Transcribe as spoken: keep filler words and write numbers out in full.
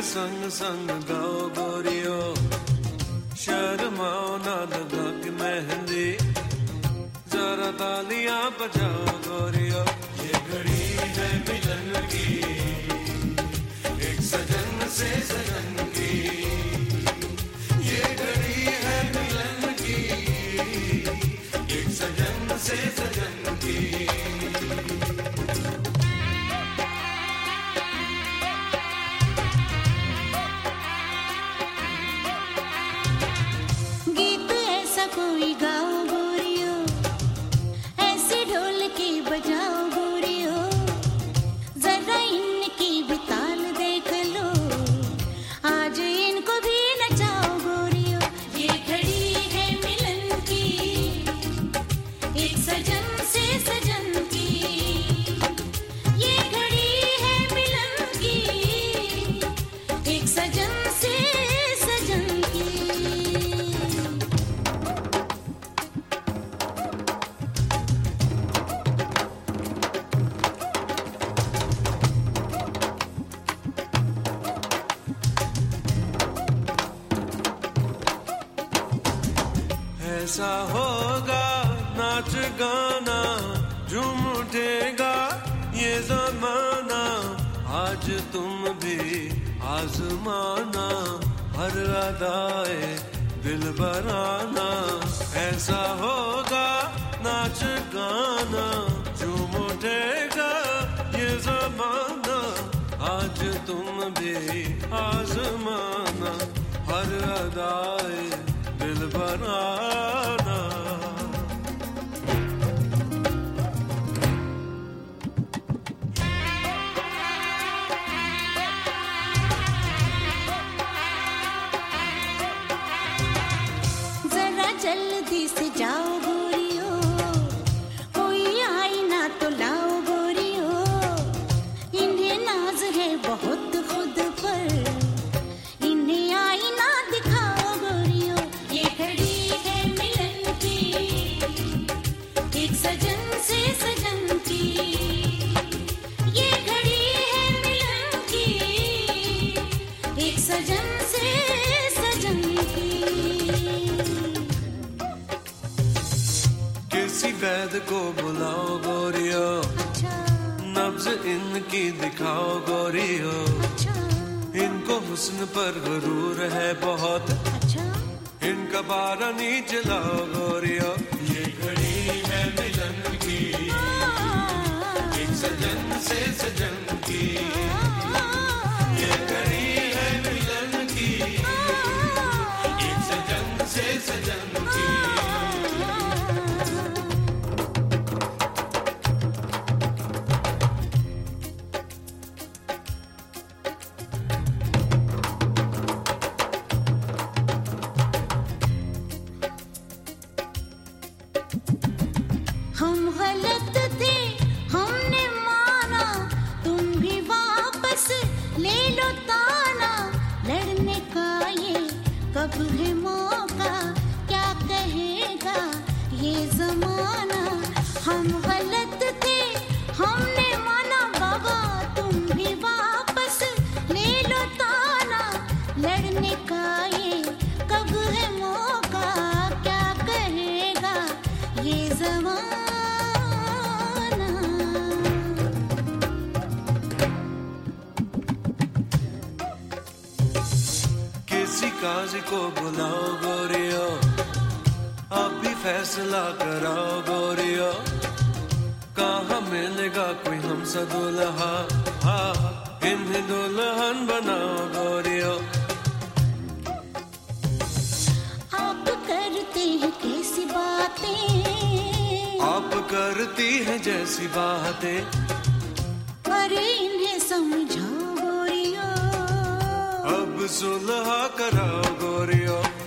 संग संग गाओ गोरियो, शर्माओ ना लगा के मेहंदी, जरा तालियां बजाओ गोरियो। ये घड़ी है मिलन की, एक सजन से सजन की, ये घड़ी है मिलन की, एक सजन से सजन की। कोई गाओ गोरियो, ऐसे ढोल की बजाओ गोरियो, जरा इनकी भी ताल देख लो, आज इनको भी नचाओ गोरियो। ये घड़ी है मिलन की, एक सजन से सजन की, ये घड़ी है मिलन की, एक सजन से सजन की। ऐसा होगा नाच गाना, झूम उठेगा ये जमाना, आज तुम भी आजमाना, हर अदाए दिल बराना। ऐसा होगा नाच गाना, झूम उठेगा ये जमाना, आज तुम भी आजमाना, हर अदाए दिल बनाना। जरा जल्दी से जाओ गोरियो, कोई आई ना तो लाओ गोरियो, इन्हें नाज है बहुत खुद पर, इन्हें आई ना दिखाओ गोरियो। ये घड़ी है मिलन की, एक सजन से सजन की, ये घड़ी है मिलन की, एक सजन से सजन की। किसी वैद को बुलाओ गोरियो, अच्छा नब्ज इनकी दिखाओ गोरियो, अच्छा इनको हुस्न पर गुरूर है बहुत, अच्छा इनका बारा नहीं चलाओ गोरियो। ये घड़ी है मिलन की, एक सजन से सजन की, ये घड़ी है मिलन की, एक सजन से सजन की। हम गलत थे हमने माना, तुम भी वापस ले लो ताना, लड़ने का ये कब है मौका, क्या कहेगा ये जमाना। हम गलत थे हमने माना बाबा, तुम भी वापस ले लो ताना, लड़ने का ये कब है मौका, क्या कहेगा ये जमाना। किसी काजी को बुलाओ गोरियो, अब भी फैसला कराओ गोरियो, कहाँ मिलेगा कोई हमसा दुल्हा, हाँ इन्हें दुल्हन बनाओ गोरियो। आप करते हैं कैसी बातें, आप करती हैं जैसी बातें, पर इन्हें समझाओ गोरियो, अब सुलह कराओ गोरियो।